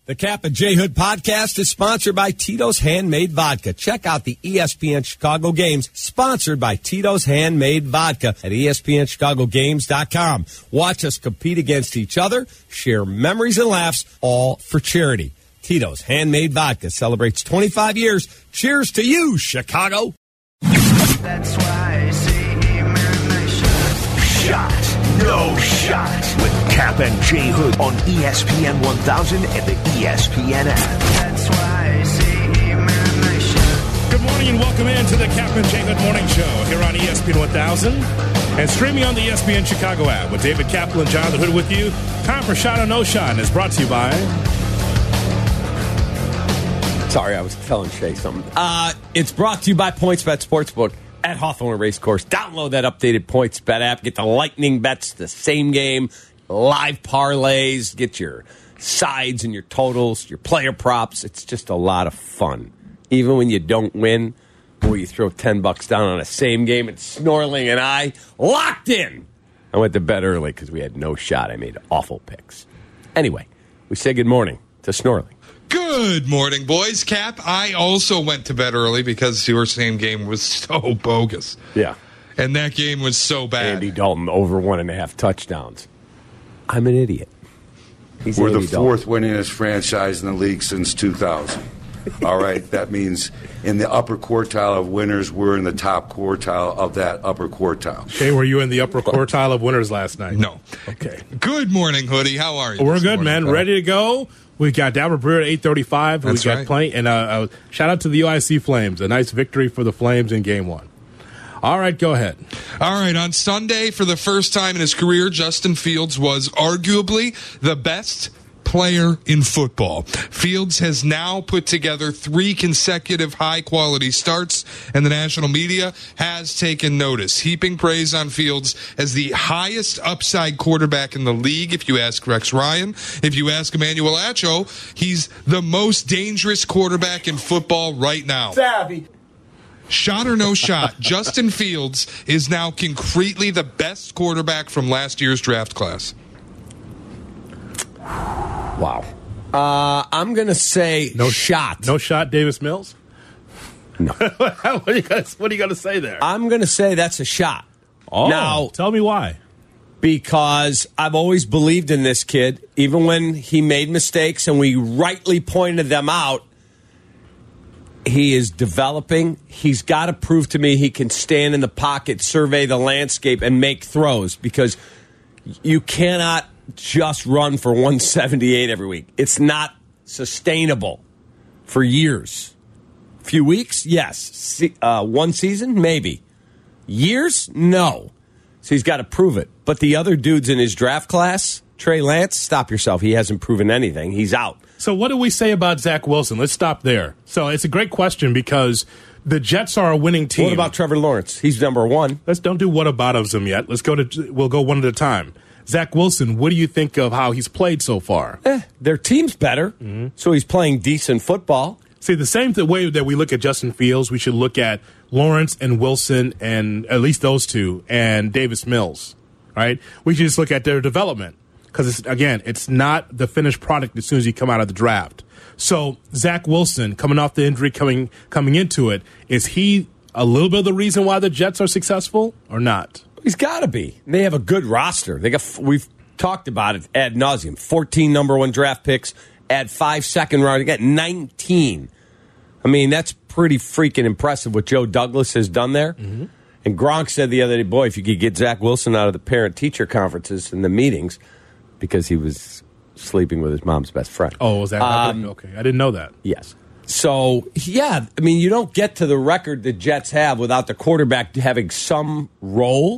The Cap and J Hood podcast is sponsored by Tito's Handmade Vodka. Check out the ESPN Chicago games sponsored by Tito's Handmade Vodka at ESPNChicagoGames.com. Watch us compete against each other, share memories and laughs, all for charity. Tito's Handmade Vodka celebrates 25 years. Cheers to you, Chicago. That's why I say Shot, no shot. With Cap and J Hood on ESPN 1000 and the ESPN app. That's why I say Good morning and welcome into the Cap and J Hood Morning Show here on ESPN 1000 and streaming on the ESPN Chicago app with David Kaplan and Jonathan Hood with you. Time for Shot or No Shot and is brought to you by... Sorry, I was telling Shay something. It's brought to you by PointsBet Sportsbook at Hawthorne Racecourse. Download that updated PointsBet app. Get the lightning bets, the same game, live parlays. Get your sides and your totals, your player props. It's just a lot of fun. Even when you don't win, or you throw $10 down on a same game, and Snorling and I locked in. I went to bed early because we had no shot. I made awful picks. Anyway, we say good morning to Snorling. Good morning, boys. Cap, I also went to bed early because your same game was so bogus. Yeah. And that game was so bad. Andy Dalton over 1.5 touchdowns. I'm an idiot. We're the fourth winningest franchise in the league since 2000. All right, that means in the upper quartile of winners, we're in the top quartile of that upper quartile. Hey, were you in the upper quartile of winners last night? No. Okay. Good morning, Hoodie. How are you? We're good, man. Ready to go. We got Dalbert Breer at 8:35. That's we got right. plenty. And shout out to the UIC Flames. A nice victory for the Flames in Game 1. All right, go ahead. All right, on Sunday, for the first time in his career, Justin Fields was arguably the best player in football. Fields has now put together 3 consecutive high-quality starts, and the national media has taken notice, heaping praise on Fields as the highest upside quarterback in the league, if you ask Rex Ryan. If you ask Emmanuel Acho, he's the most dangerous quarterback in football right now. Savvy. Shot or no shot, Justin Fields is now concretely the best quarterback from last year's draft class. Wow. I'm going to say no shot. No shot, Davis Mills? No. What are you going to say there? I'm going to say that's a shot. Oh, now, tell me why. Because I've always believed in this kid, even when he made mistakes and we rightly pointed them out. He is developing. He's got to prove to me he can stand in the pocket, survey the landscape, and make throws, because you cannot just run for 178 every week. It's not sustainable for years. Few weeks, yes. One season, maybe. Years, no. So he's got to prove it. But the other dudes in his draft class, Trey Lance, stop yourself. He hasn't proven anything. He's out. So what do we say about Zach Wilson? Let's stop there. So it's a great question because the Jets are a winning team. What about Trevor Lawrence? He's number 1. Let's don't do whataboutism yet. We'll go one at a time. Zach Wilson, what do you think of how he's played so far? Their team's better, so he's playing decent football. See, the same way that we look at Justin Fields, we should look at Lawrence and Wilson, and at least those two, and Davis Mills, right? We should just look at their development because, it's not the finished product as soon as you come out of the draft. So Zach Wilson, coming off the injury, coming into it, is he a little bit of the reason why the Jets are successful or not? He's got to be. They have a good roster. We've talked about it ad nauseum. 14 number 1 draft picks, add 5 second round. You got 19. I mean, that's pretty freaking impressive what Joe Douglas has done there. Mm-hmm. And Gronk said the other day, boy, if you could get Zach Wilson out of the parent-teacher conferences and the meetings, because he was sleeping with his mom's best friend. Oh, was that okay? I didn't know that. Yes. So, yeah, I mean, you don't get to the record the Jets have without the quarterback having some role.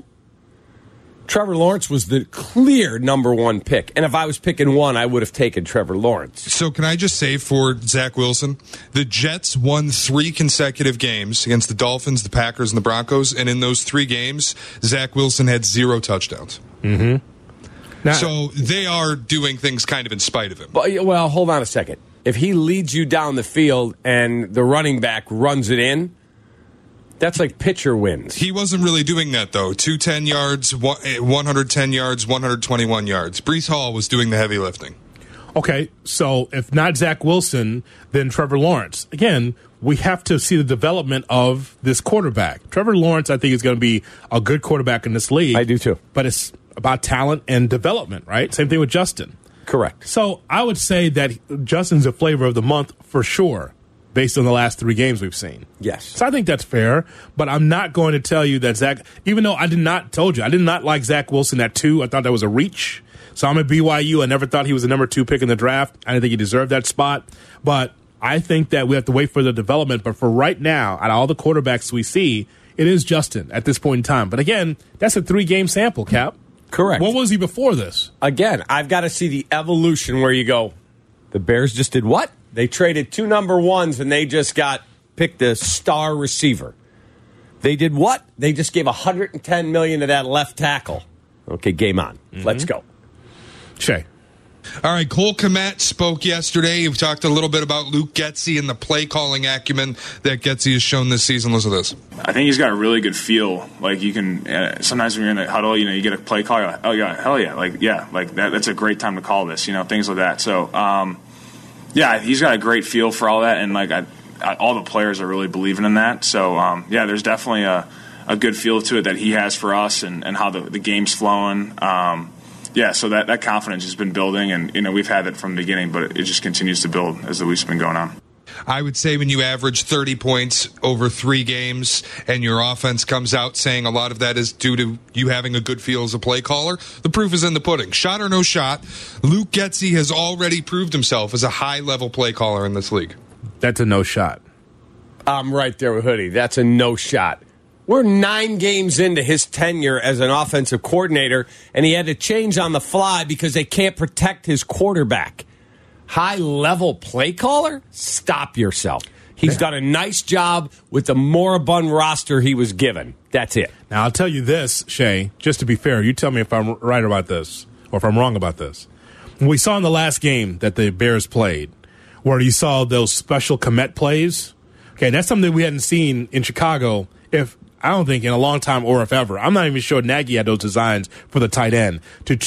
Trevor Lawrence was the clear number 1 pick. And if I was picking one, I would have taken Trevor Lawrence. So can I just say for Zach Wilson, the Jets won 3 consecutive games against the Dolphins, the Packers, and the Broncos. And in those 3 games, Zach Wilson had 0 touchdowns. Mm-hmm. Now, so they are doing things kind of in spite of him. But, well, hold on a second. If he leads you down the field and the running back runs it in, that's like pitcher wins. He wasn't really doing that, though. 210 yards, 110 yards, 121 yards. Breece Hall was doing the heavy lifting. Okay, so if not Zach Wilson, then Trevor Lawrence. Again, we have to see the development of this quarterback. Trevor Lawrence, I think, is going to be a good quarterback in this league. I do too. But it's about talent and development, right? Same thing with Justin. Correct. So I would say that Justin's a flavor of the month for sure, based on the last 3 games we've seen. Yes. So I think that's fair, but I'm not going to tell you that Zach, even though I did not like Zach Wilson at 2. I thought that was a reach. So I'm at BYU. I never thought he was the number 2 pick in the draft. I didn't think he deserved that spot. But I think that we have to wait for the development. But for right now, out of all the quarterbacks we see, it is Justin at this point in time. But again, that's a 3-game sample, Cap. Correct. What was he before this? Again, I've got to see the evolution where you go, the Bears just did what? They traded 2 number 1s and they just picked a star receiver. They did what? They just gave $110 million to that left tackle. Okay, game on. Let's go. Shay. All right, Cole Kmet spoke yesterday. We talked a little bit about Luke Getsy and the play-calling acumen that Getsy has shown this season. Listen to this. I think he's got a really good feel. Like, you can sometimes when you're in the huddle, you get a play call, you're like, oh, yeah, hell yeah. Like that's a great time to call this, things like that. So, yeah, he's got a great feel for all that, and, all the players are really believing in that. So, yeah, there's definitely a good feel to it that he has for us and how the game's flowing. Yeah, so that confidence has been building, and we've had it from the beginning, but it just continues to build as the weeks have been going on. I would say when you average 30 points over 3 games and your offense comes out saying a lot of that is due to you having a good feel as a play caller, the proof is in the pudding. Shot or no shot, Luke Getsy has already proved himself as a high-level play caller in this league. That's a no shot. I'm right there with Hoodie. That's a no shot. We're 9 games into his tenure as an offensive coordinator, and he had to change on the fly because they can't protect his quarterback. High-level play caller? Stop yourself. He's done a nice job with the moribund roster he was given. That's it. Now, I'll tell you this, Shay, just to be fair. You tell me if I'm right about this or if I'm wrong about this. We saw in the last game that the Bears played where you saw those special Kmet plays. Okay, that's something we hadn't seen in Chicago, I don't think in a long time or if ever. I'm not even sure Nagy had those designs for the tight end to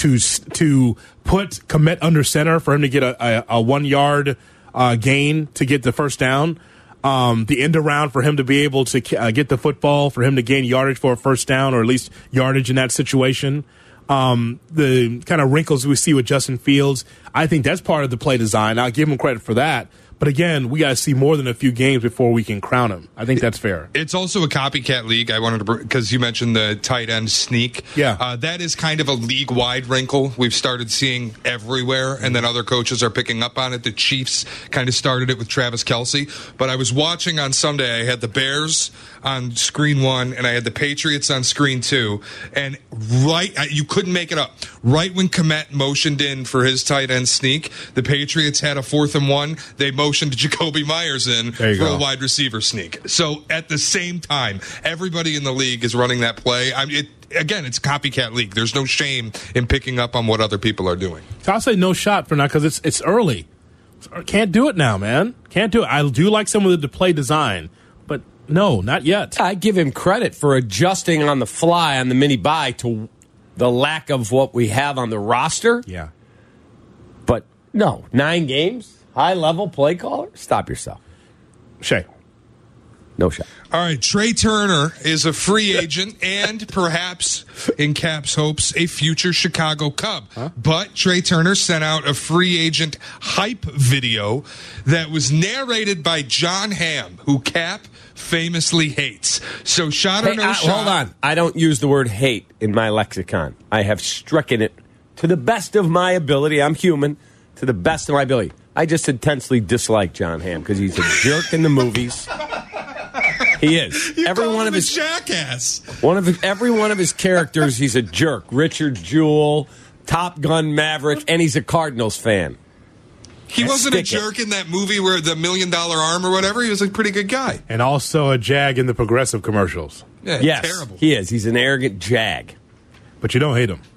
put Kmet under center for him to get a 1 yard gain to get the first down. The end around for him to be able to get the football, for him to gain yardage for a first down or at least yardage in that situation. The kind of wrinkles we see with Justin Fields, I think that's part of the play design. I'll give him credit for that. But again, we got to see more than a few games before we can crown him. I think that's fair. It's also a copycat league. I wanted to, because you mentioned the tight end sneak. Yeah. That is kind of a league-wide wrinkle we've started seeing everywhere, and then other coaches are picking up on it. The Chiefs kind of started it with Travis Kelce. But I was watching on Sunday, I had the Bears on screen 1, and I had the Patriots on screen 2. And you couldn't make it up. Right when Kmet motioned in for his tight end sneak, the Patriots had a 4th and 1. They motioned Jacoby Myers in for a wide receiver sneak. So at the same time, everybody in the league is running that play. Again, it's a copycat league. There's no shame in picking up on what other people are doing. So I'll say no shot for now because it's early. Can't do it now, man. Can't do it. I do like some of the play design, but no, not yet. I give him credit for adjusting on the fly on the mini buy to the lack of what we have on the roster. Yeah. But no, 9 games, high-level play caller? Stop yourself. Shay. No shot. All right, Trey Turner is a free agent and perhaps, in Cap's hopes, a future Chicago Cub. But Trey Turner sent out a free agent hype video that was narrated by John Hamm, who Cap famously hates. So shot or no shot. Hold on. I don't use the word hate in my lexicon. I have stricken it to the best of my ability. I'm human. To the best of my ability. I just intensely dislike John Hamm because he's a jerk in the movies. He is. Every one of his jackass. Every one of his characters, he's a jerk. Richard Jewell, Top Gun Maverick, and he's a Cardinals fan. He wasn't a jerk in that movie where the $1 Million Arm or whatever. He was a pretty good guy. And also a jag in the Progressive commercials. Yeah, yes, terrible. He is. He's an arrogant jag. But you don't hate him.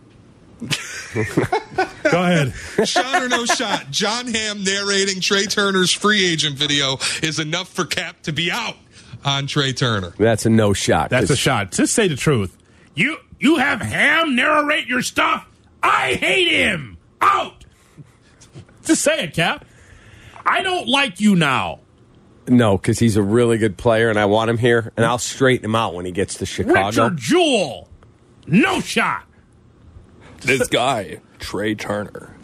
Go ahead. Shot or no shot. John Hamm narrating Trey Turner's free agent video is enough for Cap to be out on Trey Turner. That's a no shot. That's a shot. Just say the truth. You have Hamm narrate your stuff? I hate him. Out. Just say it, Cap. I don't like you now. No, because he's a really good player, and I want him here, and I'll straighten him out when he gets to Chicago. Richard Jewell. No shot. This guy, Trey Turner.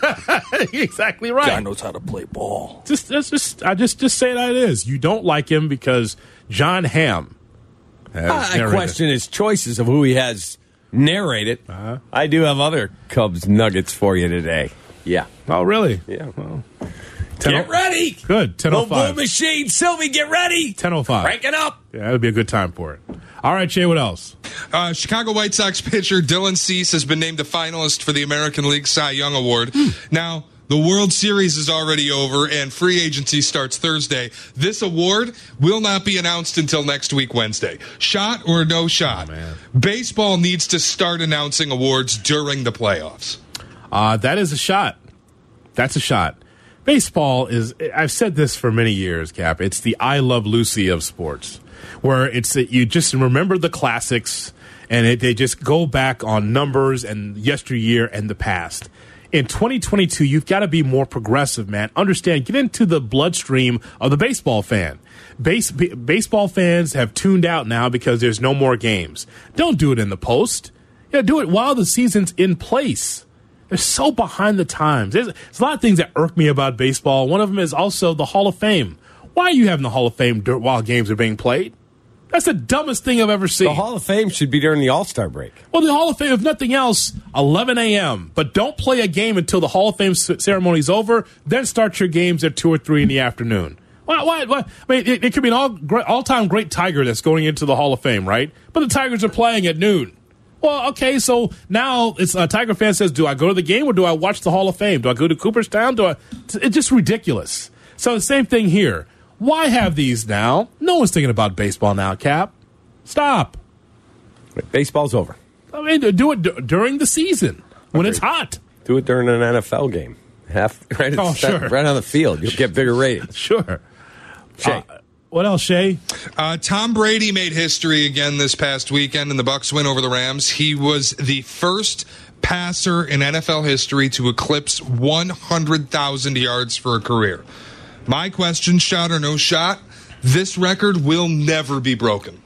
Exactly right. Guy knows how to play ball. Just say it how it is. You don't like him because John Hamm has I narrated. question his choices of who he has narrated. I do have other Cubs nuggets for you today. Yeah. Oh, really? Yeah. Well, Get ready. Good. 10:05. Little blue machine. Sylvie, get ready. 10:05. Crank it up. Yeah, that would be a good time for it. All right, Jay, what else? Chicago White Sox pitcher Dylan Cease has been named a finalist for the American League Cy Young Award. Now, the World Series is already over and free agency starts Thursday. This award will not be announced until next week, Wednesday. Shot or no shot? Baseball needs to start announcing awards during the playoffs. That is a shot. That's a shot. Baseball is, I've said this for many years, Cap, it's the I Love Lucy of sports, where it's you just remember the classics and they just go back on numbers and yesteryear and the past. In 2022, you've got to be more progressive, man. Understand, get into the bloodstream of the baseball fan. Baseball fans have tuned out now because there's no more games. Don't do it in the post. Yeah, do it while the season's in place. They're so behind the times. There's a lot of things that irk me about baseball. One of them is also the Hall of Fame. Why are you having the Hall of Fame while games are being played? That's the dumbest thing I've ever seen. The Hall of Fame should be during the All-Star break. Well, the Hall of Fame, if nothing else, 11 a.m. But don't play a game until the Hall of Fame ceremony is over. Then start your games at 2 or 3 in the afternoon. Why? I mean, it could be an all-time great Tiger that's going into the Hall of Fame, right? But the Tigers are playing at noon. Well, okay, so now it's a Tiger fan says, do I go to the game or do I watch the Hall of Fame? Do I go to Cooperstown? It's just ridiculous. So the same thing here. Why have these now? No one's thinking about baseball now, Cap. Stop. Baseball's over. I mean, do it during the season when it's hot. Do it during an NFL game. Right on the field. You'll get bigger ratings. Sure. Shay. What else, Shay? Tom Brady made history again this past weekend in the Bucs win over the Rams. He was the first passer in NFL history to eclipse 100,000 yards for a career. My question, shot or no shot, this record will never be broken.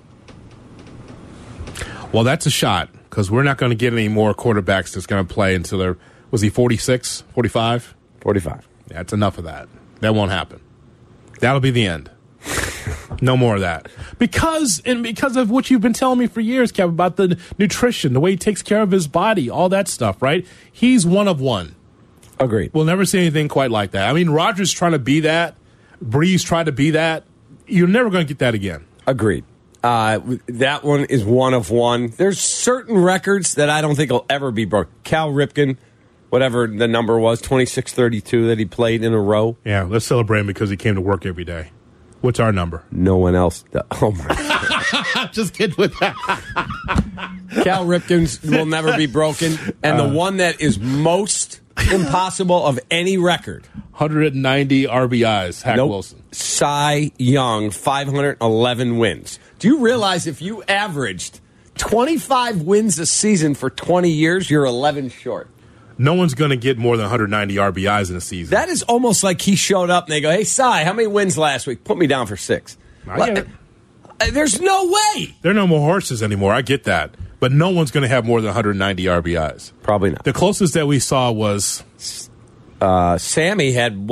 Well, that's a shot because we're not going to get any more quarterbacks that's going to play until they're, was he 46, 45? 45. Yeah, that's enough of that. That won't happen. That'll be the end. No more of that. Because of what you've been telling me for years, Kev, about the nutrition, the way he takes care of his body, all that stuff, right? He's one of one. Agreed. We'll never see anything quite like that. I mean, Rodgers trying to be that. Breeze tried to be that. You're never going to get that again. Agreed. That one is one of one. There's certain records that I don't think will ever be broken. Cal Ripken, whatever the number was, 26-32 that he played in a row. Yeah, let's celebrate him because he came to work every day. What's our number? No one else. Oh, my God. Just kidding with that. Cal Ripken's will never be broken. And the one that is most impossible of any record. 190 RBIs, Hack Wilson. Cy Young, 511 wins. Do you realize if you averaged 25 wins a season for 20 years, you're 11 short? No one's going to get more than 190 RBIs in a season. That is almost like he showed up and they go, hey, Cy, how many wins last week? Put me down for 6. There's no way. There are no more horses anymore. I get that. But no one's going to have more than 190 RBIs. Probably not. The closest that we saw was... Sammy had,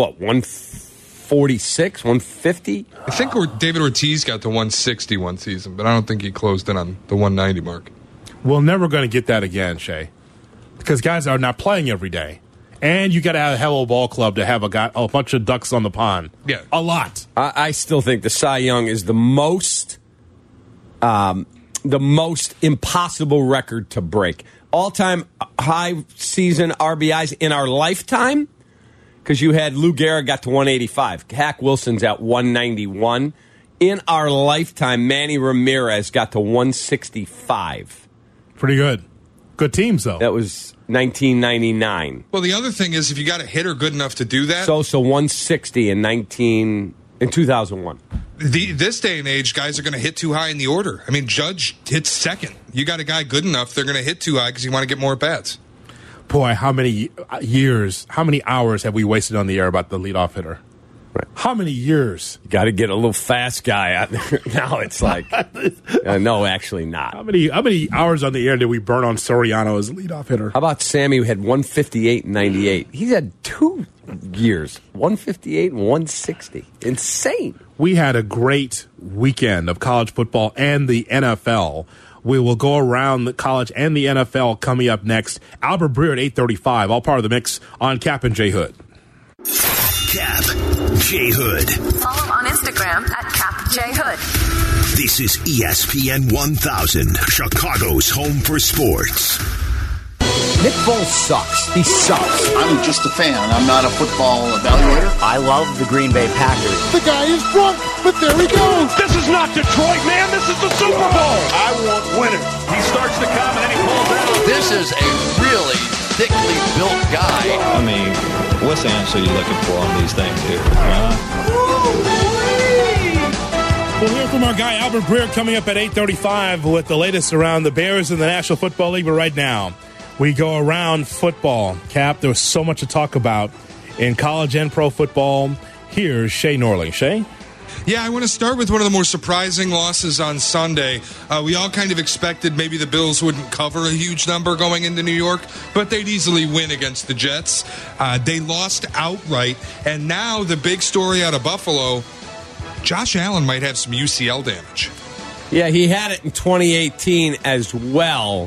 146, 150? I think David Ortiz got to 160 one season, but I don't think he closed in on the 190 mark. We're never going to get that again, Shay. Because guys are not playing every day. And you got to have a Hello Ball Club to have a bunch of ducks on the pond. Yeah. A lot. I still think the Cy Young is the most impossible record to break. All-time high season RBIs in our lifetime, because you had Lou Gehrig got to 185. Hack Wilson's at 191. In our lifetime, Manny Ramirez got to 165. Pretty good. Good teams, though. That was 1999. Well, the other thing is if you got a hitter good enough to do that. So 160 in 2001. This day and age, guys are going to hit too high in the order. I mean, Judge hits second. You got a guy good enough, they're going to hit too high because you want to get more at-bats. Boy, how many years, how many hours have we wasted on the air about the leadoff hitter? Right. How many years? Got to get a little fast guy out there. Now it's like, no, actually not. How many hours on the air did we burn on Soriano as a leadoff hitter? How about Sammy, who had 158 and 98? He's had 2 years, 158 and 160. Insane. We had a great weekend of college football and the NFL. We will go around the college and the NFL coming up next. Albert Breer at 8:35, all part of the mix on Cap and J Hood. Cap, J Hood. Follow on Instagram at CapJHood. This is ESPN 1000, Chicago's home for sports. Nick Foles sucks. He sucks. I'm just a fan. I'm not a football evaluator. I love the Green Bay Packers. The guy is drunk, but there he goes. This is not Detroit, man. This is the Super Bowl. I want winners. He starts to come and then he pulls out. This is a really thickly built guy. I mean, what's the answer you're looking for on these things here? We'll hear from our guy Albert Breer coming up at 8:35 with the latest around the Bears in the National Football League. But right now, we go around football. Cap, there was so much to talk about in college and pro football. Here's Shay Norling. Shay? Yeah, I want to start with one of the more surprising losses on Sunday. We all kind of expected maybe the Bills wouldn't cover a huge number going into New York, but they'd easily win against the Jets. They lost outright, and now the big story out of Buffalo, Josh Allen might have some UCL damage. Yeah, he had it in 2018 as well,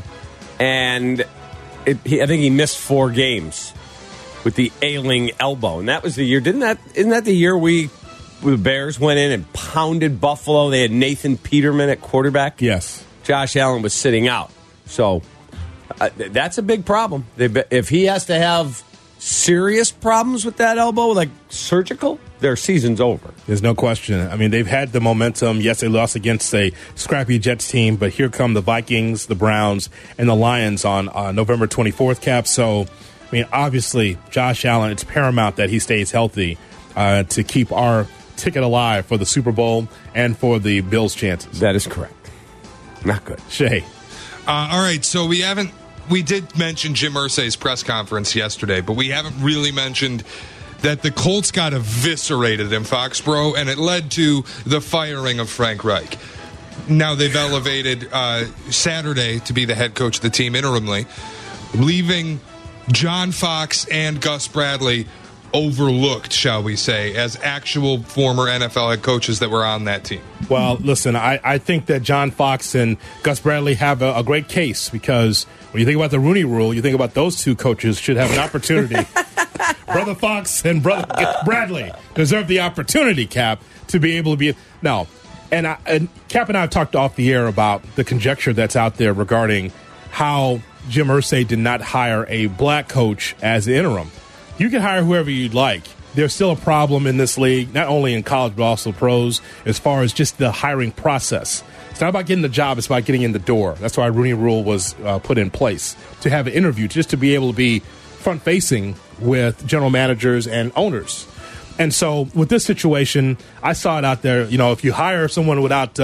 and I think he missed 4 games with the ailing elbow, and that was the year. Isn't that the year the Bears went in and pounded Buffalo? They had Nathan Peterman at quarterback. Yes. Josh Allen was sitting out. So that's a big problem. If he has to have serious problems with that elbow, like surgical, their season's over. There's no question. I mean, they've had the momentum. Yes, they lost against a scrappy Jets team, but here come the Vikings, the Browns, and the Lions on November 24th, Cap. So, I mean, obviously, Josh Allen, it's paramount that he stays healthy to keep our ticket alive for the Super Bowl and for the Bills' chances. That is correct. Not good. Shay. All right, so we did mention Jim Irsay's press conference yesterday, but we haven't really mentioned that the Colts got eviscerated in Foxborough, and it led to the firing of Frank Reich. Now they've elevated Saturday to be the head coach of the team interimly, leaving John Fox and Gus Bradley overlooked, shall we say, as actual former NFL head coaches that were on that team. Well, listen, I think that John Fox and Gus Bradley have a great case, because when you think about the Rooney Rule, you think about those two coaches should have an opportunity. Brother Fox and Brother Bradley deserve the opportunity, Cap, to be able to be. No. And Cap and I have talked off the air about the conjecture that's out there regarding how Jim Irsay did not hire a black coach as the interim. You can hire whoever you'd like. There's still a problem in this league, not only in college but also pros, as far as just the hiring process. It's not about getting the job, it's about getting in the door. That's why Rooney Rule was put in place, to have an interview, just to be able to be front-facing with general managers and owners. And so with this situation, I saw it out there, if you hire someone without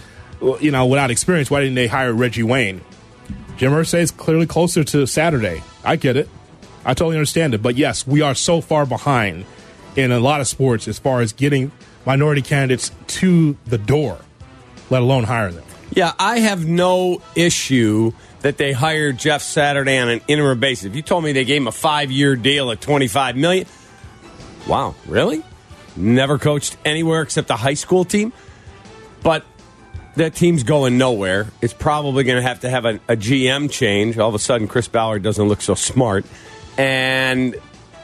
experience, why didn't they hire Reggie Wayne? Jim Irsay is clearly closer to Saturday. I get it. I totally understand it. But, yes, we are so far behind in a lot of sports as far as getting minority candidates to the door, let alone hire them. Yeah, I have no issue that they hired Jeff Saturday on an interim basis. If you told me they gave him a 5-year deal at $25 million, wow, really? Never coached anywhere except a high school team? But that team's going nowhere. It's probably going to have a GM change. All of a sudden, Chris Ballard doesn't look so smart. And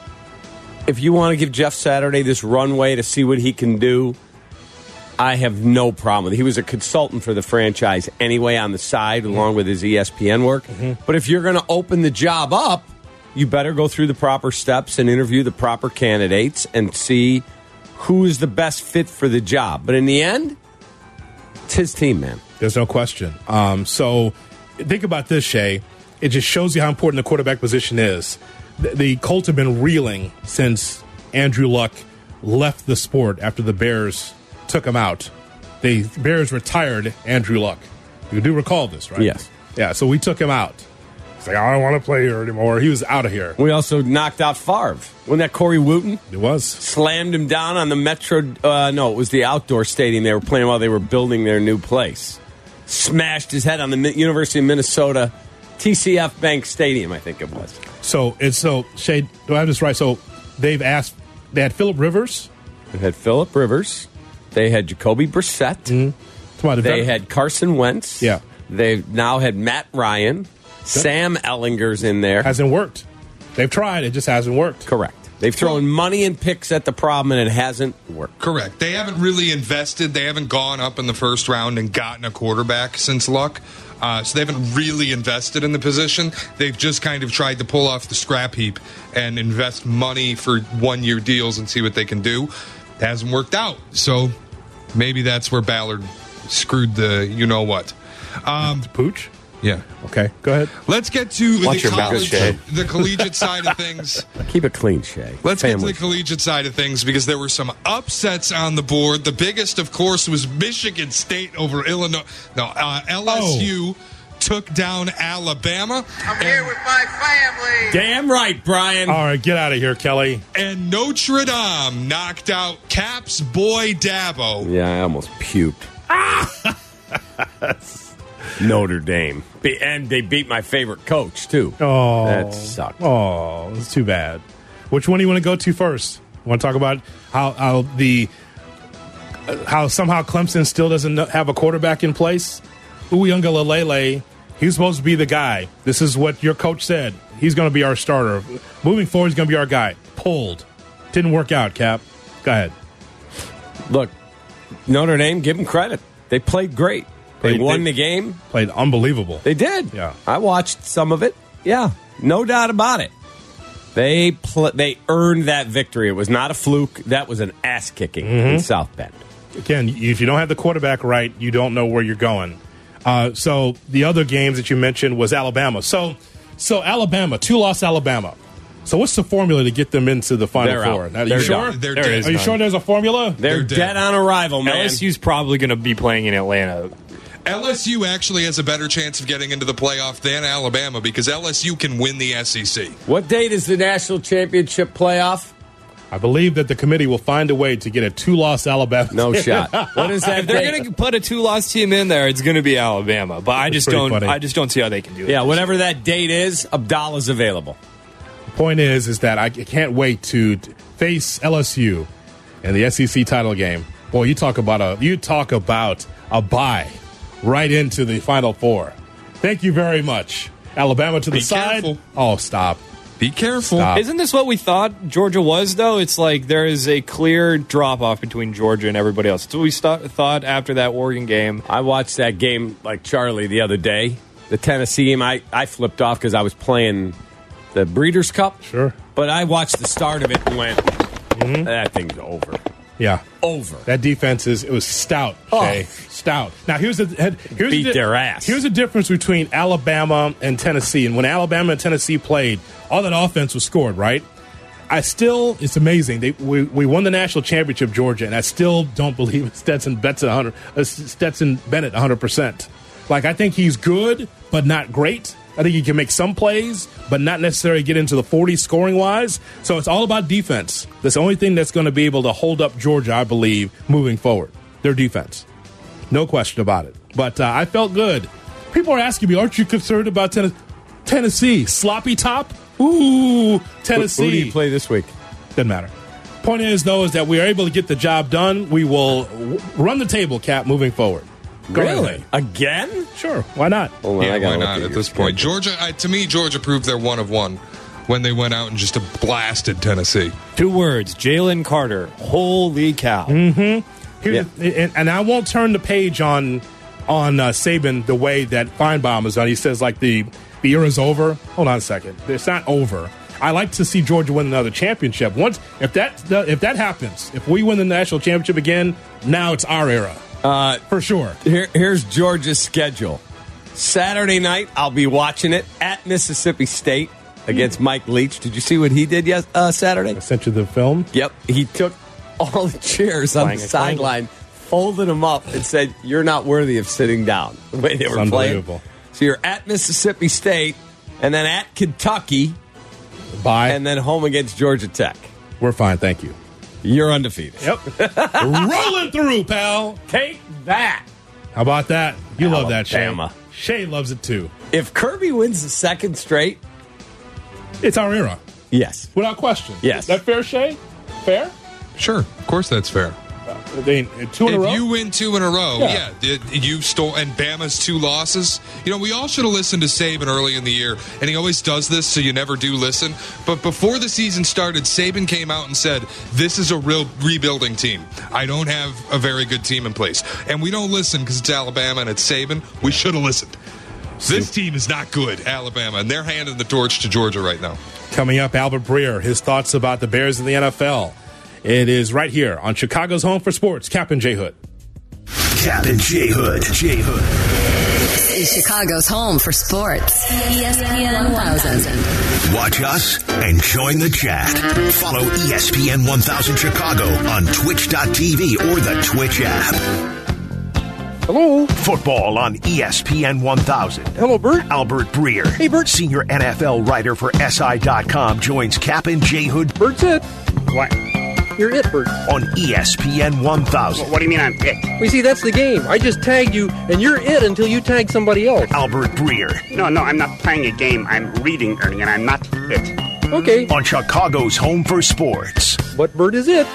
if you want to give Jeff Saturday this runway to see what he can do, I have no problem with it. He was a consultant for the franchise anyway on the side, along with his ESPN work. Mm-hmm. But if you're going to open the job up, you better go through the proper steps and interview the proper candidates and see who is the best fit for the job. But in the end, it's his team, man. There's no question. So think about this, Shay. It just shows you how important the quarterback position is. The Colts have been reeling since Andrew Luck left the sport after the Bears took him out. The Bears retired Andrew Luck. You do recall this, right? Yes. Yeah, so we took him out. He's like, I don't want to play here anymore. He was out of here. We also knocked out Favre. Wasn't that Corey Wooten? It was. Slammed him down on the Metro. No, it was the outdoor stadium they were playing while they were building their new place. Smashed his head on the University of Minnesota TCF Bank Stadium, I think it was. So, Shay, do I have this right? So, they had Phillip Rivers. They had Phillip Rivers. They had Jacoby Brissett. They had Carson Wentz. Yeah. They now had Matt Ryan. Sam Ellinger's in there. Hasn't worked. They've tried. It just hasn't worked. Correct. They've thrown money and picks at the problem, and it hasn't worked. Correct. They haven't really invested. They haven't gone up in the first round and gotten a quarterback since Luck. So they haven't really invested in the position. They've just kind of tried to pull off the scrap heap and invest money for one-year deals and see what they can do. It hasn't worked out. So maybe that's where Ballard screwed the you-know-what. Pooch? Yeah. Okay, go ahead. Let's get to the collegiate side of things. Keep it clean, Shay. Let's get to the collegiate side of things because there were some upsets on the board. The biggest, of course, was Michigan State over Illinois. No, LSU took down Alabama. I'm here with my family. Damn right, Brian. All right, get out of here, Kelly. And Notre Dame knocked out Cap's boy Dabo. Yeah, I almost puked. Notre Dame. And they beat my favorite coach, too. Oh. That sucked. Oh, it's too bad. Which one do you want to go to first? You want to talk about how somehow Clemson still doesn't have a quarterback in place? Uiagalelei, he's supposed to be the guy. This is what your coach said. He's going to be our starter. Moving forward, he's going to be our guy. Pulled. Didn't work out, Cap. Go ahead. Look, Notre Dame, give them credit. They played great. They won the game. Played unbelievable. They did. Yeah. I watched some of it. Yeah, no doubt about it. They earned that victory. It was not a fluke. That was an ass-kicking in South Bend. Again, if you don't have the quarterback right, you don't know where you're going. So the other games that you mentioned was Alabama. So Alabama, 2-loss Alabama. So what's the formula to get them into the Final Four? Out. Are you sure? They're dead. Are you sure there's a formula? They're dead on arrival, man. LSU's probably going to be playing in Atlanta. LSU actually has a better chance of getting into the playoff than Alabama because LSU can win the SEC. What date is the national championship playoff? I believe that the committee will find a way to get a 2-loss Alabama. No shot. What is that? If they're going to put a 2-loss team in there, it's going to be Alabama. But I just don't see how they can do it. Yeah, whatever that date is, Abdallah's available. The point is that I can't wait to face LSU in the SEC title game. Boy, you talk about a bye right into the Final Four. Thank you very much. Alabama to the side. Careful. Oh, stop. Be careful. Stop. Isn't this what we thought Georgia was, though? It's like there is a clear drop-off between Georgia and everybody else. That's what we thought after that Oregon game. I watched that game like Charlie the other day. The Tennessee game, I flipped off because I was playing the Breeders' Cup. Sure. But I watched the start of it and went, that thing's over. Yeah. Over. That defense it was stout, Shay. Stout. Now, here's their ass. Here's the difference between Alabama and Tennessee. And when Alabama and Tennessee played, all that offense was scored, right? It's amazing. We won the national championship, Georgia, and I still don't believe Stetson Bennett 100%. Like, I think he's good, but not great. I think he can make some plays, but not necessarily get into the 40s scoring-wise. So it's all about defense. That's the only thing that's going to be able to hold up Georgia, I believe, moving forward. Their defense. No question about it. But I felt good. People are asking me, aren't you concerned about Tennessee? Sloppy top? Ooh, Tennessee. Who do you play this week? Doesn't matter. Point is, though, is that we are able to get the job done. We will run the table, Cap, moving forward. Really? Again? Sure. Why not? Why not at this point? Georgia, to me, Georgia proved they're 1 of 1 when they went out and just blasted Tennessee. 2 words, Jalen Carter. Holy cow. Mm-hmm. And I won't turn the page on Saban the way that Feinbaum has done. He says, like, the era is over. Hold on a second. It's not over. I like to see Georgia win another championship. If that happens, if we win the national championship again, now it's our era. For sure. Here's Georgia's schedule. Saturday night, I'll be watching it at Mississippi State against Mike Leach. Did you see what he did Saturday? I sent you the film. Yep. He took all the chairs on the sideline, folded them up, and said, "You're not worthy of sitting down." The way they were playing. So you're at Mississippi State, and then at Kentucky. Bye. And then home against Georgia Tech. We're fine, thank you. You're undefeated. Yep. Rolling through, pal. Take that. How about that? You love that, Shay. Alabama. Shay loves it, too. If Kirby wins the second straight, it's our era. Yes. Without question. Yes. Is that fair, Shay? Fair? Sure. Of course that's fair. Two in a row? If you win 2 in a row, you stole, and Bama's 2 losses. You know, we all should have listened to Saban early in the year, and he always does this, so you never do listen. But before the season started, Saban came out and said, this is a real rebuilding team. I don't have a very good team in place. And we don't listen because it's Alabama and it's Saban. We should have listened. This team is not good, Alabama, and they're handing the torch to Georgia right now. Coming up, Albert Breer, his thoughts about the Bears in the NFL. It is right here on Chicago's Home for Sports. Cap and J. Hood. Cap and J. Hood. J. Hood. This is Chicago's Home for Sports. ESPN 1000. Watch us and join the chat. Follow ESPN 1000 Chicago on twitch.tv or the Twitch app. Hello. Football on ESPN 1000. Hello, Bert. Albert Breer. Hey, Bert. Senior NFL writer for SI.com joins Cap and J. Hood. Bert's it. What? You're it, Bert. On ESPN 1000. What do you mean I'm it? We see, that's the game. I just tagged you, and you're it until you tag somebody else. Albert Breer. No, I'm not playing a game. I'm reading, Ernie, and I'm not it. Okay. On Chicago's Home for Sports. But Bert is it.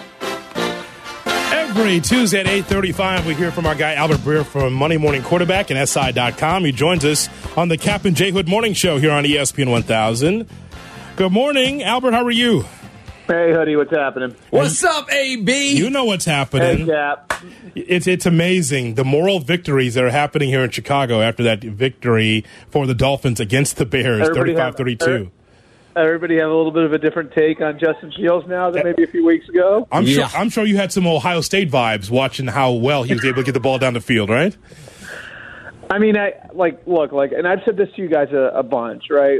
Every Tuesday at 8:35, we hear from our guy Albert Breer from Monday Morning Quarterback and SI.com. He joins us on the Cap and J. Hood Morning Show here on ESPN 1000. Good morning, Albert. How are you? Hey, Hoodie, what's happening? What's up, AB? You know what's happening. Hey, Cap. It's amazing, the moral victories that are happening here in Chicago after that victory for the Dolphins against the Bears, 35-32. Everybody have a little bit of a different take on Justin Fields now than maybe a few weeks ago? I'm sure you had some Ohio State vibes watching how well he was able to get the ball down the field, right? I mean, and I've said this to you guys a bunch, right?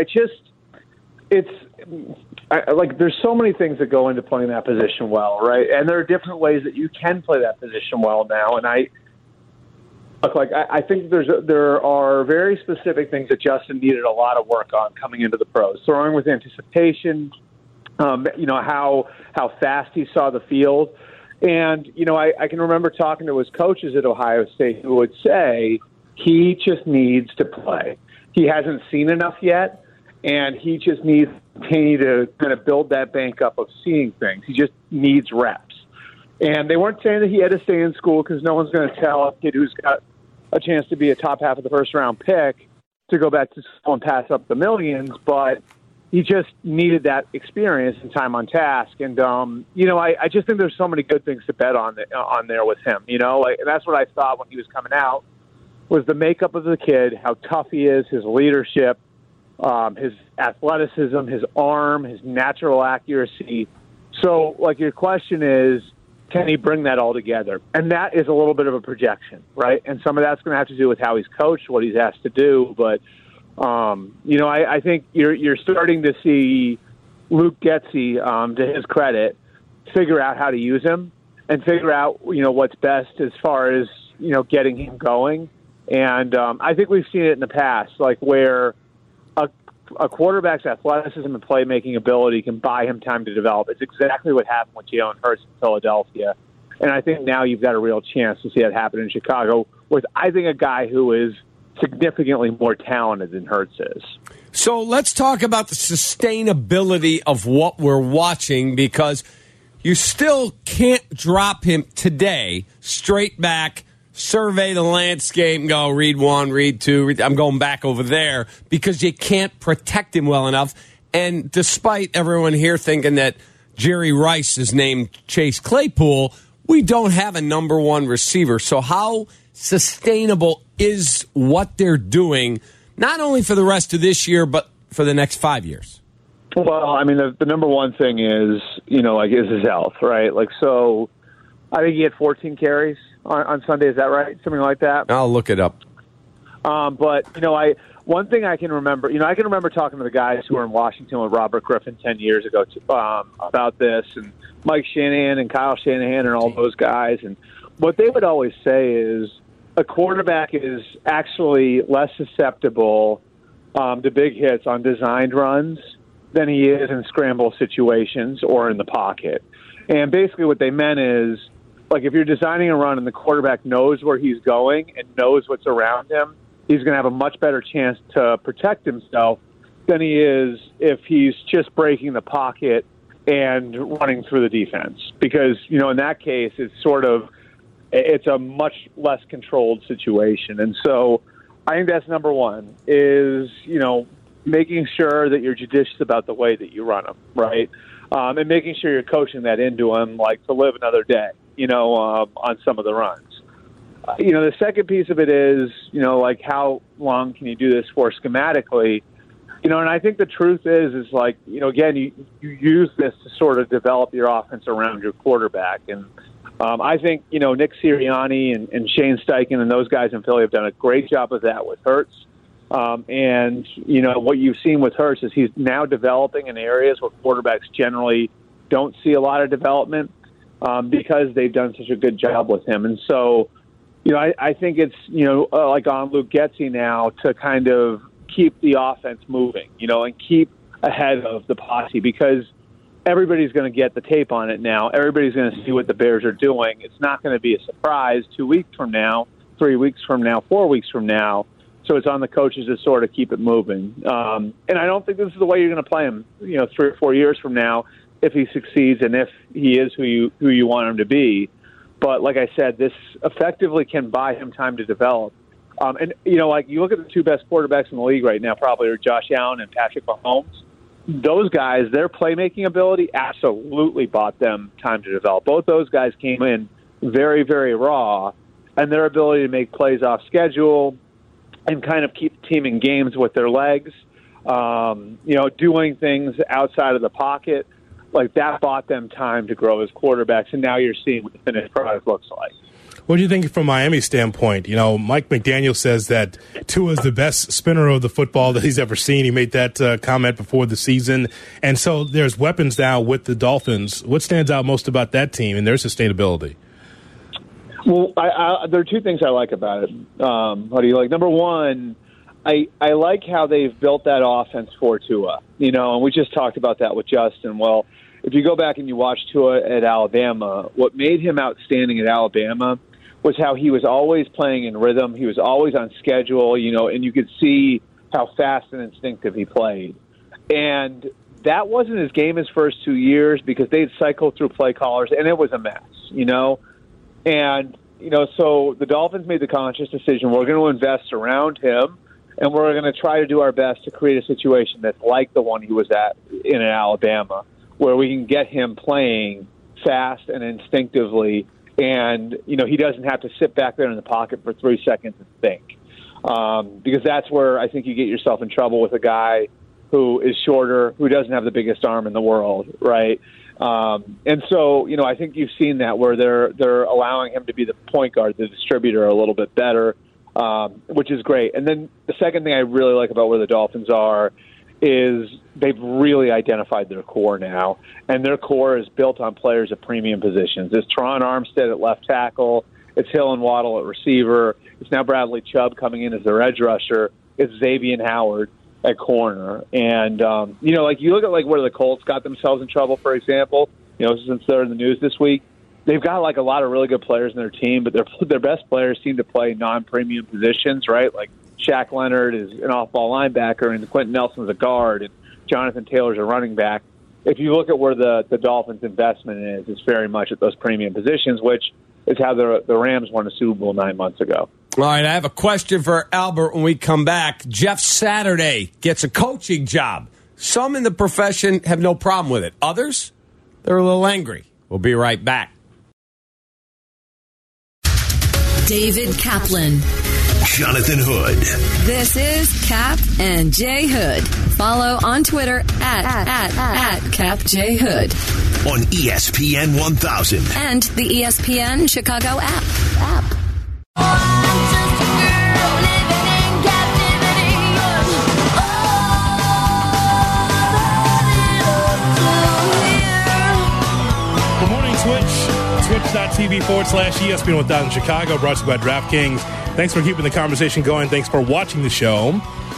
There's so many things that go into playing that position well, right? And there are different ways that you can play that position well now. And I think there are very specific things that Justin needed a lot of work on coming into the pros. Throwing with anticipation, how fast he saw the field. And, I can remember talking to his coaches at Ohio State who would say he just needs to play. He hasn't seen enough yet. And he just needs to continue to kind of build that bank up of seeing things. He just needs reps. And they weren't saying that he had to stay in school because no one's going to tell a kid who's got a chance to be a top half of the first-round pick to go back to school and pass up the millions. But he just needed that experience and time on task. And, I just think there's so many good things to bet on there with him. And that's what I thought when he was coming out was the makeup of the kid, how tough he is, his leadership, his athleticism, his arm, his natural accuracy. So, your question is, can he bring that all together? And that is a little bit of a projection, right? And some of that's going to have to do with how he's coached, what he's asked to do. But, I think you're starting to see Luke Getsy, to his credit, figure out how to use him and figure out, what's best as far as, getting him going. And I think we've seen it in the past, where a quarterback's athleticism and playmaking ability can buy him time to develop. It's exactly what happened with Jalen Hurts in Philadelphia. And I think now you've got a real chance to see that happen in Chicago with, I think, a guy who is significantly more talented than Hurts is. So let's talk about the sustainability of what we're watching, because you still can't drop him today straight back, survey the landscape and go, read one, read two. I'm going back over there because you can't protect him well enough. And despite everyone here thinking that Jerry Rice is named Chase Claypool, we don't have a number one receiver. So how sustainable is what they're doing, not only for the rest of this year, but for the next 5 years? Well, I mean, the number one thing is, is his health, right? So I think he had 14 carries on Sunday. Is that right? Something like that? I'll look it up. But, one thing I can remember, I can remember talking to the guys who were in Washington with Robert Griffin 10 years ago about this, and Mike Shanahan and Kyle Shanahan and all those guys. And what they would always say is a quarterback is actually less susceptible to big hits on designed runs than he is in scramble situations or in the pocket. And basically what they meant is, like, if you're designing a run and the quarterback knows where he's going and knows what's around him, he's going to have a much better chance to protect himself than he is if he's just breaking the pocket and running through the defense. Because, you know, in that case, it's a much less controlled situation. And so I think that's number one is, you know, making sure that you're judicious about the way that you run them, right? And making sure you're coaching that into them, like to live another day, you know, on some of the runs. You know, the second piece of it is, you know, like how long can you do this for schematically? You know, and I think the truth is like, you know, again, you use this to sort of develop your offense around your quarterback. And I think, you know, Nick Sirianni and Shane Steichen and those guys in Philly have done a great job of that with Hurts. And, you know, what you've seen with Hurts is he's now developing in areas where quarterbacks generally don't see a lot of development because they've done such a good job with him. And so, you know, I think it's, you know, like on Luke Getsy now to kind of keep the offense moving, you know, and keep ahead of the posse because everybody's going to get the tape on it now. Everybody's going to see what the Bears are doing. It's not going to be a surprise 2 weeks from now, 3 weeks from now, 4 weeks from now. So it's on the coaches to sort of keep it moving. And I don't think this is the way you're going to play him, you know, 3 or 4 years from now if he succeeds and if he is who you want him to be. But like I said, this effectively can buy him time to develop. And, you know, like you look at the two best quarterbacks in the league right now probably are Josh Allen and Patrick Mahomes. Those guys, their playmaking ability absolutely bought them time to develop. Both those guys came in very, very raw, and their ability to make plays off schedule and kind of keep the team in games with their legs, you know, doing things outside of the pocket, like that bought them time to grow as quarterbacks, and now you're seeing what the finished product looks like. What do you think from Miami's standpoint? You know, Mike McDaniel says that Tua is the best spinner of the football that he's ever seen. He made that comment before the season. And so there's weapons now with the Dolphins. What stands out most about that team and their sustainability? Well, there are two things I like about it. What do you like? Number one, I like how they've built that offense for Tua. You know, and we just talked about that with Justin. Well, if you go back and you watch Tua at Alabama, what made him outstanding at Alabama was how he was always playing in rhythm. He was always on schedule, you know, and you could see how fast and instinctive he played. And that wasn't his game his first 2 years because they'd cycle through play callers, and it was a mess, you know. And, you know, so the Dolphins made the conscious decision, we're going to invest around him, and we're going to try to do our best to create a situation that's like the one he was at in Alabama, where we can get him playing fast and instinctively, and, you know, he doesn't have to sit back there in the pocket for 3 seconds and think. Because that's where I think you get yourself in trouble with a guy who is shorter, who doesn't have the biggest arm in the world, right? And so, you know, I think you've seen that where they're allowing him to be the point guard, the distributor a little bit better, which is great. And then the second thing I really like about where the Dolphins are is they've really identified their core now, and their core is built on players at premium positions. It's Teron Armstead at left tackle. It's Hill and Waddle at receiver. It's now Bradley Chubb coming in as their edge rusher. It's Xavier Howard at corner. And, you know, like you look at like where the Colts got themselves in trouble, for example, you know, since they're in the news this week, they've got like a lot of really good players in their team, but their best players seem to play non-premium positions, right? Like Shaq Leonard is an off-ball linebacker, and Quentin Nelson's a guard, and Jonathan Taylor's a running back. If you look at where the Dolphins' investment is, it's very much at those premium positions, which is how the Rams won a Super Bowl 9 months ago. All right, I have a question for Albert when we come back. Jeff Saturday gets a coaching job. Some in the profession have no problem with it. Others, they're a little angry. We'll be right back. David Kaplan. Jonathan Hood. This is Cap and J Hood. Follow on Twitter at Cap J Hood. On ESPN 1000. And the ESPN Chicago app. Good morning, Twitch. Twitch.tv/ESPN 1000 Chicago, brought to you by DraftKings. Thanks for keeping the conversation going. Thanks for watching the show.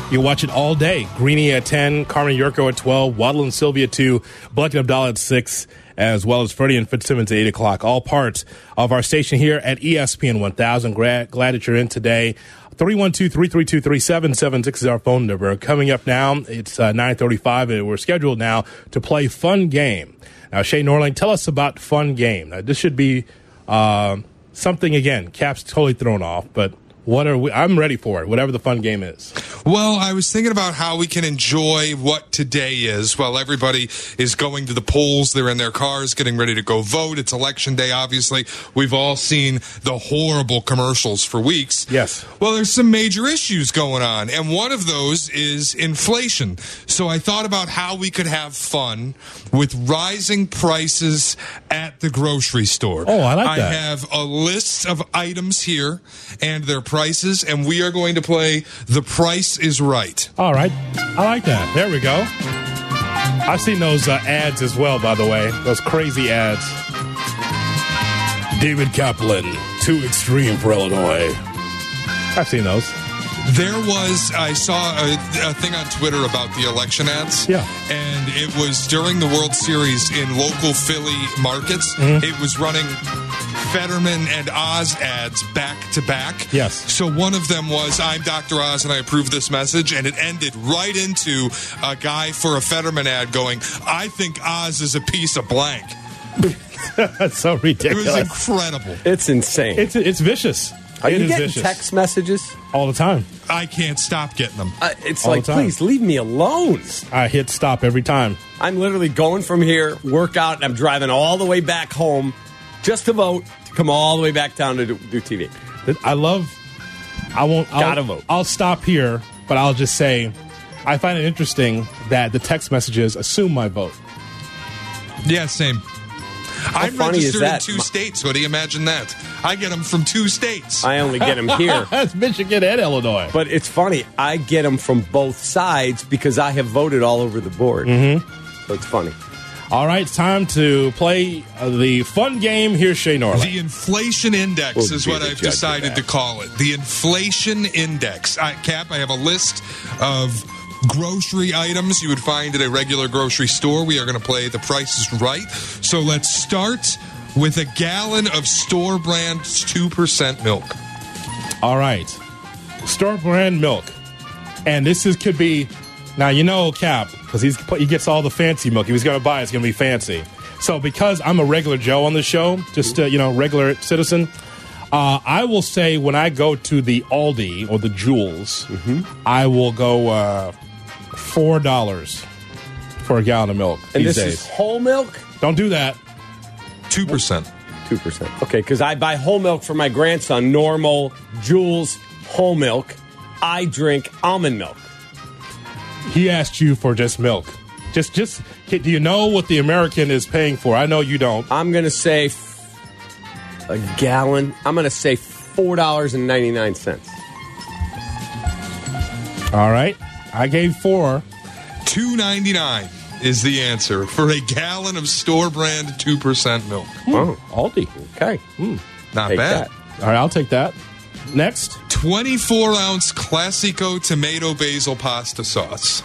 You watch it all day. Greeny at 10, Carmen Yurko at 12, Waddle and Sylvia at 2, Black and Abdallah at 6, as well as Freddie and Fitzsimmons at 8 o'clock. All parts of our station here at ESPN 1000. Glad that you're in today. 312-332-3776 is our phone number. Coming up now, it's 9:35, and we're scheduled now to play Fun Game. Now, Shay Norling, tell us about Fun Game. Now, this should be something, again, Cap's totally thrown off, but I'm ready for it, whatever the fun game is. Well, I was thinking about how we can enjoy what today is while everybody is going to the polls. They're in their cars getting ready to go vote. It's election day, obviously. We've all seen the horrible commercials for weeks. Yes. Well, there's some major issues going on, and one of those is inflation. So I thought about how we could have fun with rising prices at the grocery store. Oh, I like that. I have a list of items here and their prices, and we are going to play The Price is Right. All right. I like that. There we go. I've seen those ads as well, by the way. Those crazy ads. David Kaplan, too extreme for Illinois. I've seen those. I saw a thing on Twitter about the election ads. Yeah. And it was during the World Series in local Philly markets. Mm-hmm. It was running Fetterman and Oz ads back to back. Yes. So one of them was, I'm Dr. Oz and I approve this message. And it ended right into a guy for a Fetterman ad going, I think Oz is a piece of blank. That's so ridiculous. It was incredible. It's insane. It's vicious. Are you getting text messages? All the time. I can't stop getting them. It's like, please leave me alone. I hit stop every time. I'm literally going from here, work out, and I'm driving all the way back home just to vote, to come all the way back down to do TV. Gotta vote. I'll stop here, but I'll just say, I find it interesting that the text messages assume my vote. Yeah, same. I'm registered in 2 states. What do you imagine that? I get them from 2 states. I only get them here. That's Michigan and Illinois. But it's funny. I get them from both sides because I have voted all over the board. Mm-hmm. So it's funny. All right, it's time to play the fun game. Here's Shay Norling. The inflation index is what I've decided to call it. The inflation index. Cap, I have a list of grocery items you would find at a regular grocery store. We are going to play The Price is Right. So let's start with a gallon of store brand 2% milk. All right. Store brand milk. And this could be, now you know Cap, because he gets all the fancy milk. If he's going to buy, it's going to be fancy. So because I'm a regular Joe on the show, just regular citizen, I will say when I go to the Aldi or the Jewels, I will go $4 for a gallon of milk and these this days. Is whole milk? Don't do that. 2%. 2%. Okay, because I buy whole milk for my grandson, normal, Jewels, whole milk. I drink almond milk. He asked you for just milk. Just. Do you know what the American is paying for? I know you don't. I'm going to say a gallon. I'm going to say $4.99. All right. I gave $4. $2.99 is the answer for a gallon of store brand 2% milk. Oh, Aldi. Okay. Not take bad. That. All right, I'll take that. Next. 24-ounce Classico tomato basil pasta sauce.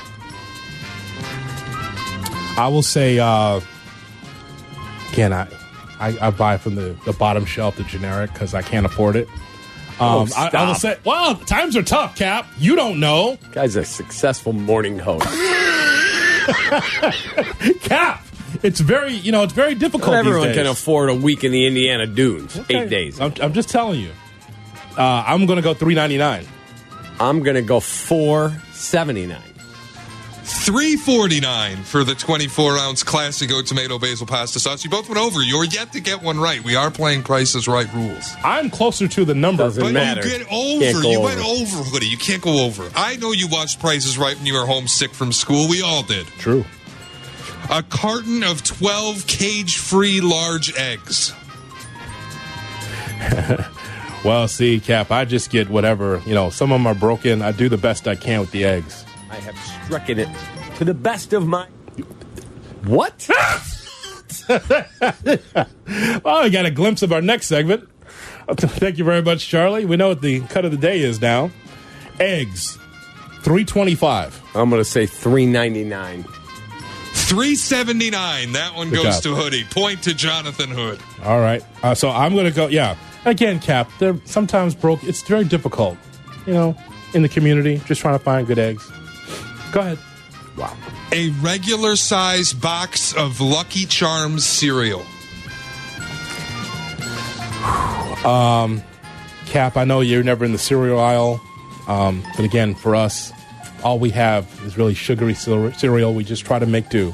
I will say, again, I buy from the bottom shelf, the generic, because I can't afford it. I will say, well, times are tough, Cap. You don't know. Guy's a successful morning host. Cap, it's very, it's very difficult. Not everyone these days. can afford a week in the Indiana Dunes. Okay. 8 days. I'm just telling you. I'm going to go $3.99. I'm going to go $4.79. $3.49 for the 24-ounce Classico tomato basil pasta sauce. You both went over. You're yet to get one right. We are playing Price is Right rules. I'm closer to the number. Doesn't matter. You get over. You went over, Hoodie. You can't go over. I know you watched Price is Right when you were homesick from school. We all did. True. A carton of 12 cage-free large eggs. Well, see, Cap, I just get whatever. Some of them are broken. I do the best I can with the eggs. I have struck it to the best of my... What? Well, we got a glimpse of our next segment. Thank you very much, Charlie. We know what the cut of the day is now. Eggs. $3.25. I'm going to say $3.99. $3.79. That one Good goes job. to Hoodie. Point to Jonathan Hood. All right. So I'm going to go, Again, Cap, they're sometimes broke. It's very difficult, in the community, just trying to find good eggs. Go ahead. Wow. A regular size box of Lucky Charms cereal. Cap, I know you're never in the cereal aisle, but again, for us, all we have is really sugary cereal. We just try to make do.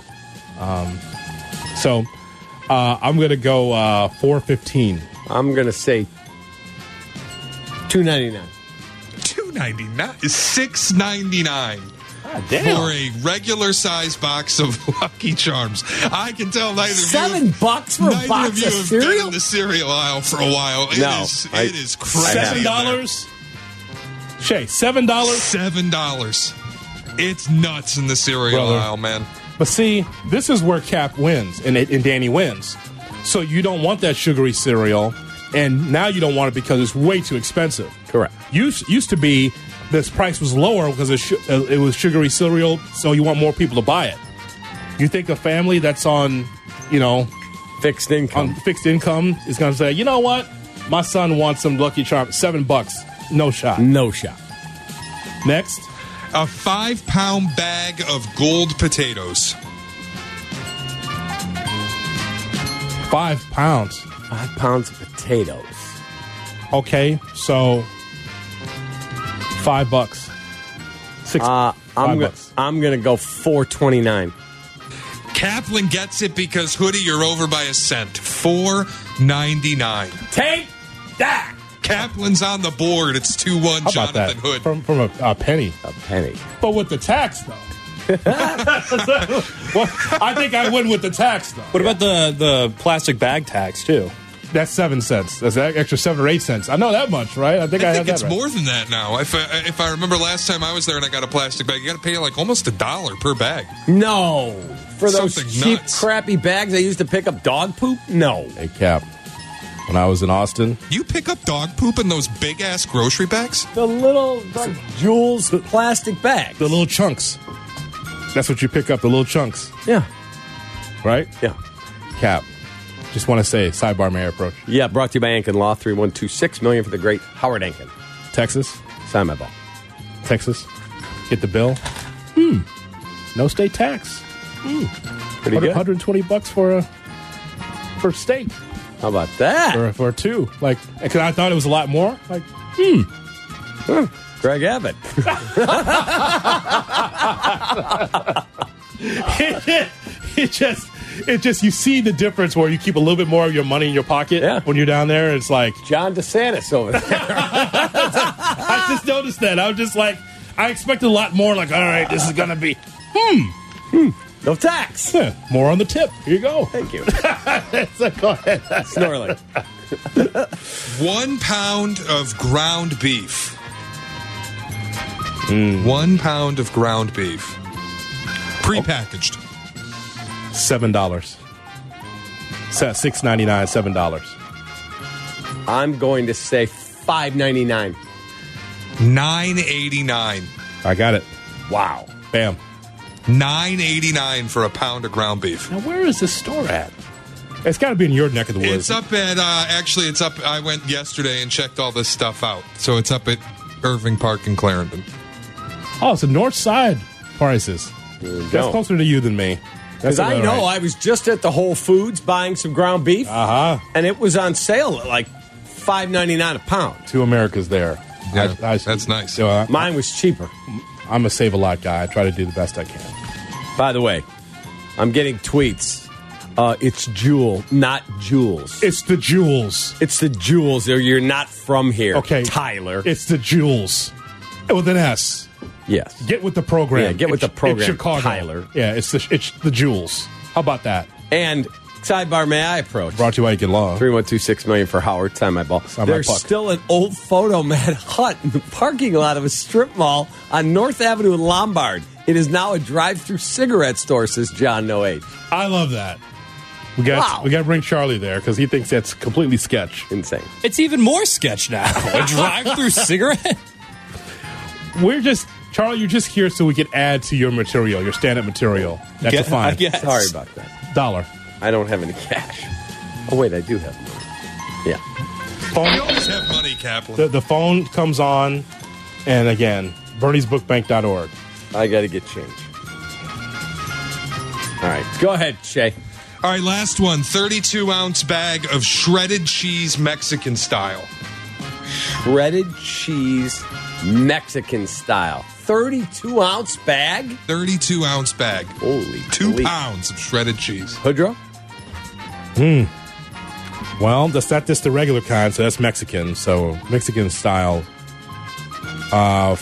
So I'm going to go $4.15. I'm going to say $2.99. $2.99 is $6.99. Damn. For a regular size box of Lucky Charms. I can tell neither of you. $7 for a box Neither of you of have cereal? been in the cereal aisle for a while. It is crazy. $7? Shay, $7? $7. It's nuts in the cereal aisle, man. But see, this is where Cap wins and Danny wins. So you don't want that sugary cereal, and now you don't want it because it's way too expensive. Correct. Used to be this price was lower because it was sugary cereal, so you want more people to buy it. You think a family that's on, fixed income is going to say, you know what? My son wants some Lucky Charms. $7. No shot. No shot. Next. A 5-pound bag of gold potatoes. 5 pounds. 5 pounds of potatoes. Okay, so $5. I'm gonna go $4.29. Kaplan gets it because Hoodie, you're over by a cent. $4.99. Take that. Kaplan's on the board. It's 2-1. How about Jonathan that? Hood. From a penny. A penny. But with the tax, though. Well, I think I win with the tax, though. What about the plastic bag tax, too? That's 7 cents. That's an extra 7 or 8 cents. I know that much, right? I think have it's that right. more than that now. If I remember last time I was there and I got a plastic bag, you got to pay like almost $1 per bag. No. For those Something cheap, nuts. crappy bags I used to pick up dog poop? No. Hey, Cap. When I was in Austin. You pick up dog poop in those big-ass grocery bags? The little Jules plastic bags. The little chunks. That's what you pick up, the little chunks. Yeah. Right? Yeah. Cap. Just want to say, sidebar may I approach. Yeah, brought to you by Ankin Law, 3126 million for the great Howard Ankin. Texas. Sign my ball. Texas. Get the bill. No state tax. Pretty good. $120 for steak. How about that? For 2. Like, because I thought it was a lot more. Like, Greg Abbott. It just you see the difference where you keep a little bit more of your money in your pocket when you're down there. It's like John DeSantis over there. I just noticed that. I was just like, I expected a lot more. Like, all right, this is gonna be no tax. Yeah, more on the tip. Here you go. Thank you. So go ahead. Snorling. 1 pound of ground beef. 1 pound of ground beef. Prepackaged. $7. $6.99, $7. I'm going to say $5.99. $9.89. I got it. Wow. Bam. $9.89 for a pound of ground beef. Now, where is this store at? It's got to be in your neck of the woods. It's up at, it's up, I went yesterday and checked all this stuff out. So it's up at Irving Park in Clarendon. Oh, it's the north side prices. That's closer to you than me. Because I know I was just at the Whole Foods buying some ground beef, and it was on sale at like $5.99 a pound. 2 Americas there. Yeah, that's nice. Mine was cheaper. I'm a save-a-lot guy. I try to do the best I can. By the way, I'm getting tweets. It's Jewel, not Jules. It's the Jewels. It's the Jewels. You're not from here, okay, Tyler. It's the Jewels. With an S. Yes. Get with the program. Yeah, get with the program, it's Chicago. Tyler. Yeah, it's the Jewels. How about that? And sidebar, may I approach? Brought to you by Ankin Law. 3126 million for Howard. Sign my ball. There's still an old Photomat hut in the parking lot of a strip mall on North Avenue in Lombard. It is now a drive-through cigarette store, says John No Age. I love that. We got to bring Charlie there because he thinks that's completely sketch. Insane. It's even more sketch now. A drive-through cigarette? We're just Charlie, you're just here so we could add to your material, your stand-up material. That's a fine. I guess. Sorry about that. $1. I don't have any cash. Oh, wait, I do have money. Yeah. You always have money, Kaplan. The phone comes on, and again, Bernie'sBookBank.org. I got to get change. All right. Go ahead, Shay. All right, last one. 32-ounce bag of shredded cheese Mexican style. Shredded cheese Mexican style. 32-ounce bag? 32-ounce bag. Holy 2 pounds of shredded cheese. Hoodro? Well, that's not just the regular kind, so that's Mexican. So Mexican style, $4.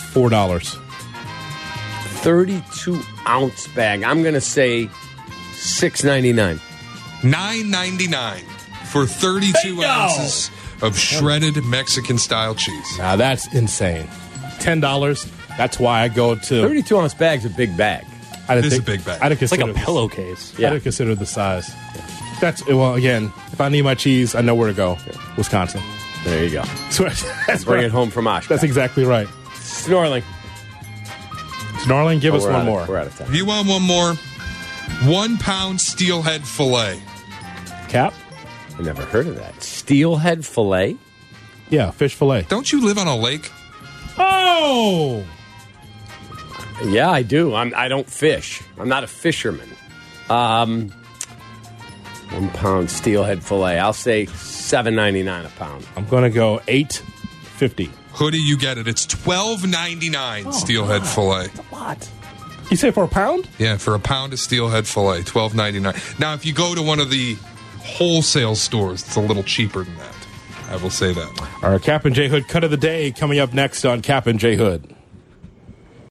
32-ounce bag. I'm going to say $6.99. $9.99 for 32 ounces of shredded Mexican style cheese. Now that's insane. $10. That's why I go to 32-ounce bag's a big bag. It is a big bag. It's like a pillowcase. I didn't consider the size. Again, if I need my cheese, I know where to go. Wisconsin. There you go. That's Bring it home from Oshkosh. That's exactly right. Snorling, give us one more. We're out of time. If you want one more, 1 pound steelhead fillet. Cap? I never heard of that. Steelhead fillet? Yeah, fish fillet. Don't you live on a lake? Oh! Yeah, I do. I don't fish. I'm not a fisherman. 1 pound steelhead fillet. I'll say $7.99 a pound. I'm going to go $8.50. Hoodie, you get it. It's $12.99 steelhead fillet. That's a lot. You say for a pound? Yeah, for a pound of steelhead fillet, $12.99. Now, if you go to one of the wholesale stores, it's a little cheaper than that. I will say that. Our Cap and J Hood cut of the day coming up next on Cap and J Hood.